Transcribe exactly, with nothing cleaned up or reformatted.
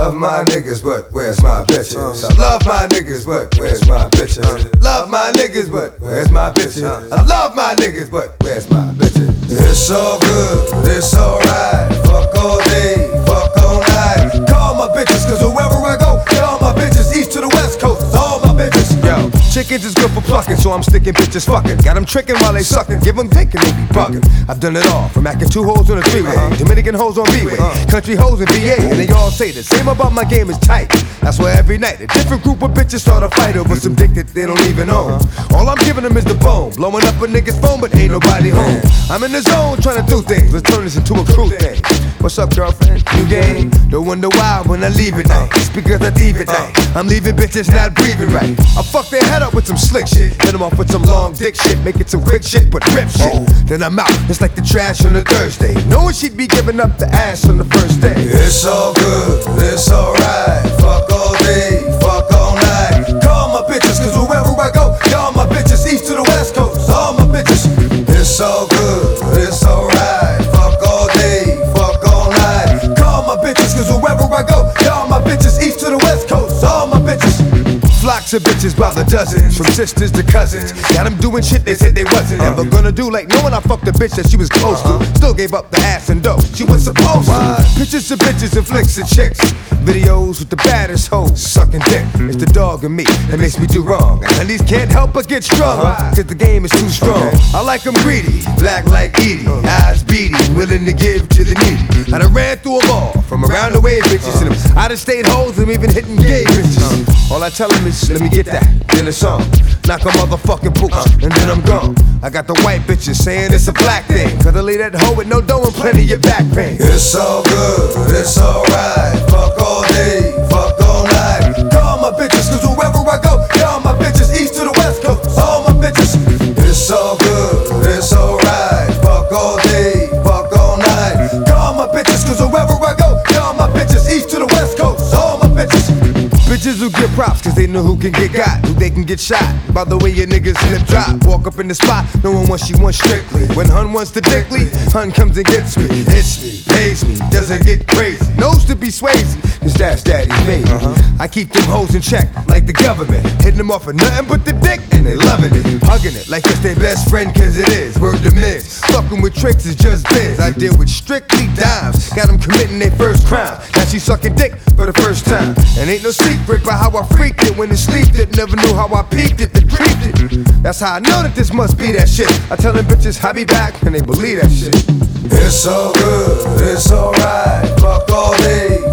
love my niggas, but where's my bitches? I love my niggas, but where's my bitches? Love my niggas, but where's my bitches? I love my niggas, but where's my bitches? It's all good, it's alright. Fuck all day, fuck all night. Call my bitches, cause wherever I go, all my bitches, east to the west coast, all my bitches. Yo, chickens is good for plucking, so I'm sticking bitches fucking. Got them tricking while they sucking, give them dick and they be bugging. I've done it all, from acting two hoes on a three-way, Dominican hoes on B-way, country hoes in V A, and they all say the same about my game is tight. That's why every night a different group of bitches start a fight over some dick that they don't even own. All I'm giving them is the bone, blowing up a nigga's phone, but ain't nobody home. I'm in the zone trying to do things, let's turn this into a crew thing. What's up, girlfriend? You game? Don't wonder why when I leave it night. It's because I leave it night. I'm leaving bitches not breathing right. I fuck their head up with some slick shit, hit them off with some long dick shit, make it some quick shit, but rip shit. Then I'm out, it's like the trash on a Thursday, knowing she'd be giving up the ass on the first day. It's all good, it's alright. Fuck all day, fuck all night. Call my bitches, cause wherever I go, y'all my bitches, east to the west coast, all my bitches. It's all good, it's alright. Fuck all day, fuck all night. Call my bitches, cause wherever I go, y'all my bitches, east to the west coast, all my bitches. Flocks of bitches by the dozens, from sisters to cousins. Got them doing shit they said they wasn't ever gonna do, like knowing I fucked a bitch that she was close to. Still gave up the ass and dough she was supposed to. Pictures of bitches and flicks of chicks, videos with the baddest hoes sucking dick. It's the dog in me that makes me do wrong, and these can't help but get strung, cause the game is too strong. I like them greedy, black like Edie, eyes beady, willing to give to the needy. I done ran through them all, from around the way bitches to them out of state hoes and even hitting gay bitches. All I tell them is, let me get that, then it's on. Knock a motherfucking boots, and then I'm gone. I got the white bitches saying it's a black thing, cause I leave that hoe with no dough and plenty of back pain. It's all good, it's alright. Fuck all day, fuck all night. Call my bitches, cause wherever I go, y'all my bitches, east to the west coast, all my bitches. It's all good, it's alright. Fuck all day, fuck all night. Call my bitches, cause wherever I go, y'all my bitches, east to the west coast, all my bitches. Bitches who get props cause they know who can get got, who they can get shot. By the way your niggas slip drop, walk up in the spot, no one wants she wants strictly. When hun wants to dickly, hun comes and gets me, hits me, pays me, doesn't get crazy. Knows to be Swayze, cause that's daddy's baby. uh-huh. I keep them hoes in check like the government, hitting them off of nothing but the dick and they loving it, hugging it like it's their best friend cause it is, word to miss. Fucking with tricks is just biz, I deal with strictly dimes, got them committing their first crime. Now she sucking dick for the first time, and ain't no secret by how I freaked it when it sleeped it. Never knew how I peaked it, then creeped it. That's how I know that this must be that shit. I tell them bitches I be back and they believe that shit. It's all good, it's alright. Fuck all day,